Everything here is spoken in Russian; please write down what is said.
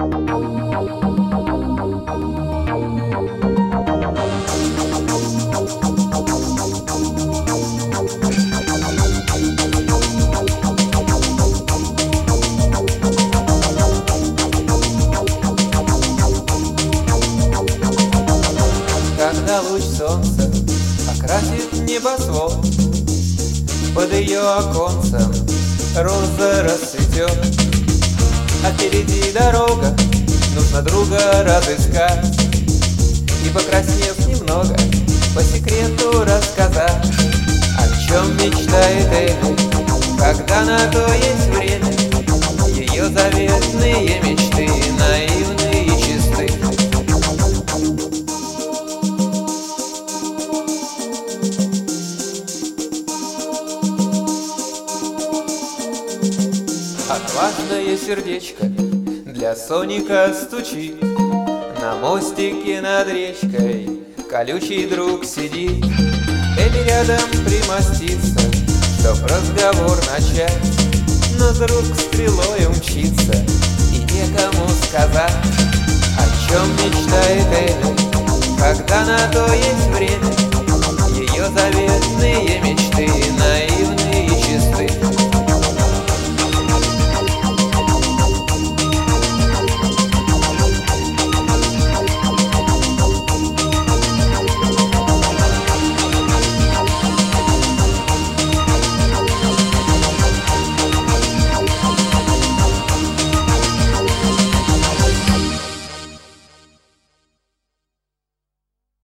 Когда луч солнца окрасит небосвод, под ее оконцем роза расцветет. А впереди дорога, нужно друга разыскать и, покраснев немного, по секрету рассказать, о чем мечтает Эми, когда на то есть время. Ее заветные мечты наивны и чисты. Отважное сердечко для Соника стучит, на мостике над речкой колючий друг сидит. Эми рядом примостится, чтоб разговор начать, но друг стрелой умчится, и некому сказать, о чем мечтает Эми, когда на то есть время. Ее заветные мечты